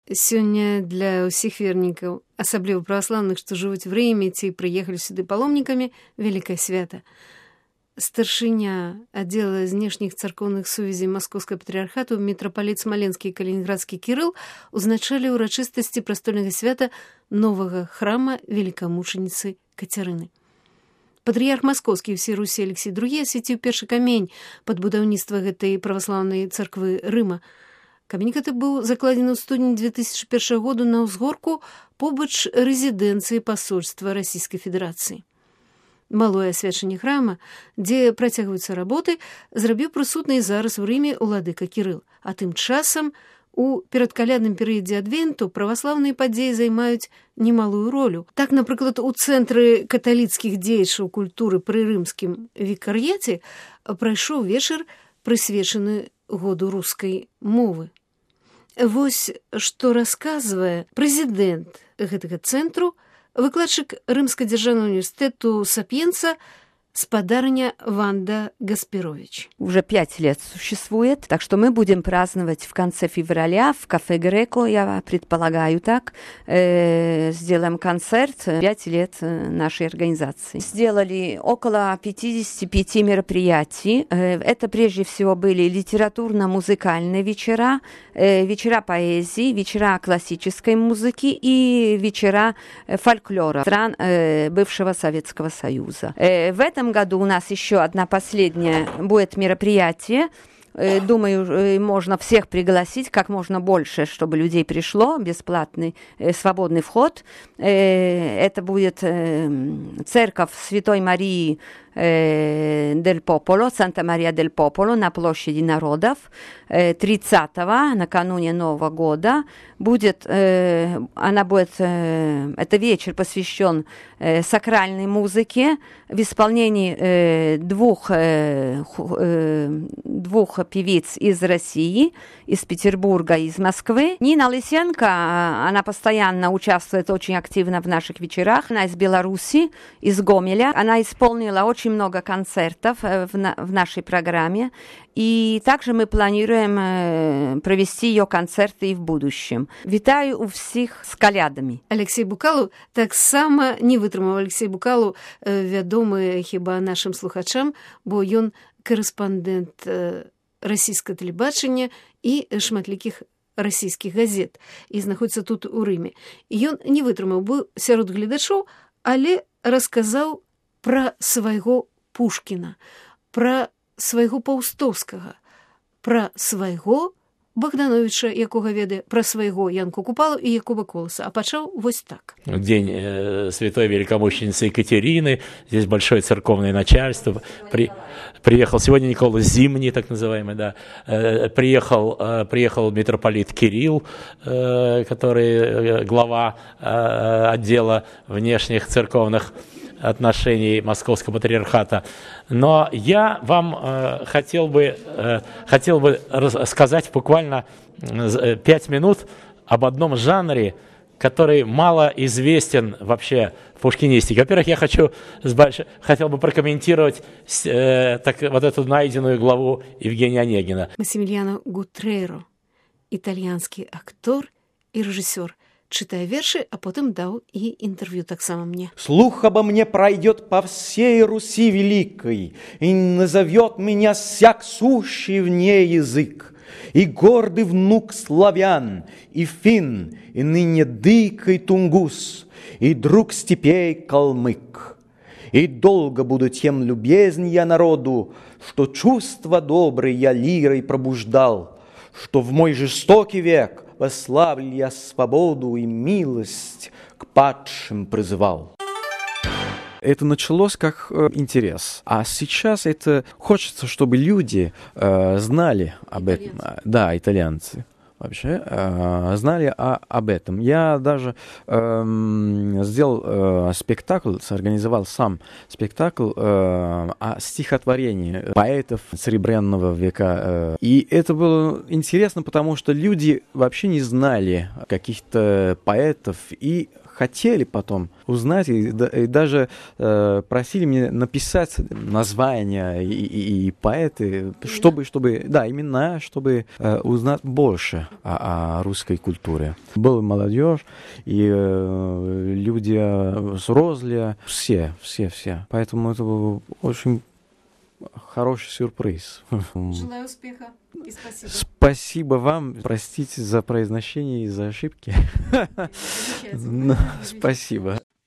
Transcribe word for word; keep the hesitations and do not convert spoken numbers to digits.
Сёння для ўсіх вернікаў, асабліва праваслаўных, што жывуць в Рыме ці прыехалі сюды паломнікамі, вялікае свята. Старшыня аддзела знешніх царкоўных сувязей Маскоўскага патрыархату мітрапаліт Смаленскі і Калінінградскі Кірыл узначалі ўрачыстасці прастольнага свята новага храма велікамучаніцы Кацярыны. Патрыярх Маскоўскі ўсей Русі Алексій другі асвяціў першы камень пад будаўніцтва гэтай праваслаўнай царквы Рыма. Камень гэты быў закладзены ў студні две тысячы першага году на ўзгорку побач рэзідэнцыі пасольства Расійскай Федэрацыі. Малое асвячэнне храма, дзе працягваюцца работы, зрабіў прысутны зараз у Рыме уладыка Кірыл. А тым часам у перадкалядным перыядзе адвенту праваслаўныя падзеі займаюць немалую ролю. Так, напрыклад, у цэнтры каталіцкіх дзеячаў культуры пры рымскім викар'яце прайшоў вечар, прысвечаны году рускай мовы. Вось што расказвае прэзідэнт гэтага цэнтру, выкладчык Рымскага дзяржаўнага універсітэту Сапьенца, спадарня Ванда Гаспирович. Уже пять лет существует, так что мы будем праздновать в конце февраля в кафе Греко, я предполагаю так, э, сделаем концерт, пять лет нашей организации. Сделали около пятьдесят пять мероприятий. Э, это прежде всего были литературно-музыкальные вечера, э, вечера поэзии, вечера классической музыки и вечера фольклора стран э, бывшего Советского Союза. Э, в этом году у нас еще одна последняя будет мероприятие. Думаю, можно всех пригласить, как можно больше, чтобы людей пришло, бесплатный, свободный вход. Это будет церковь Святой Марии Дель Пополо, Санта-Мария Дель Пополо на площади народов. тридцатого, накануне Нового года, будет, она будет, это вечер посвящен сакральной музыке в исполнении двух, двух певиц из России, из Петербурга, из Москвы. Нина Лысенко, она постоянно участвует очень активно в наших вечерах. Она из Беларуси, из Гомеля. Она исполнила очень много концертов в, на, в нашей программе. И также мы планируем провести ее концерты и в будущем. Вітаю у всіх з калядамі. Алексей Букалу таксама не вытрымаў. Алексей Букалу вядомы хіба нашим слухачам, бо ён корэспандэнт расійскага тэлебачання і шматлікіх расійскіх газет і знаходзіцца тут у Рыме. Ён не вытрымаў, быў сярод гледачоў, але расказаў пра свайго Пушкіна, пра свайго Паўстоўскага, пра свайго Богдановича, якога ведае, пра свайго Янку Купалу і Якуба Колоса. А пачаў вось так. День э, святой великомученицы Екатерины. Здесь большое церковное начальство. При, приехал сегодня Никола Зимний, так называемый, да. Э, приехал, э, приехал митрополит Кирилл, э, который э, глава э, отдела внешних церковных отношений Московского патриархата. Но я вам э, хотел бы, э, хотел бы рассказать буквально пять минут об одном жанре, который мало известен вообще в пушкинистике. Во-первых, я хочу, хотел бы прокомментировать э, так, вот эту найденную главу Евгения Онегина. Массимилиано Гутрейро, итальянский актор и режиссер, читая верши, а потом дал и интервью так само мне. Слух обо мне пройдет по всей Руси великой, и назовет меня всяк сущий в ней язык, и гордый внук славян, и фин, и ныне дык, и тунгус, и друг степей калмык. И долго буду тем любезнь я народу, что чувства добрые я лирой пробуждал, что в мой жестокий век восславль я свободу и милость к падшим призывал. Это началось как э, интерес, а сейчас это хочется, чтобы люди э, знали об этом. Итальянцы. Да, итальянцы вообще э, знали о, об этом. Я даже э, сделал э, спектакль, организовал сам спектакль э, о стихотворении поэтов Серебряного века. Э, и это было интересно, потому что люди вообще не знали каких-то поэтов и хотели потом узнать, и, и даже э, просили меня написать названия и, и, и поэты, чтобы, чтобы, да, имена, чтобы э, узнать больше о, о русской культуре. Была молодежь, и э, люди взрослые, все, все, все. Поэтому это был очень хороший сюрприз. Желаю успеха и спасибо. Спасибо вам. Простите за произношение и за ошибки. Замечательно. Спасибо.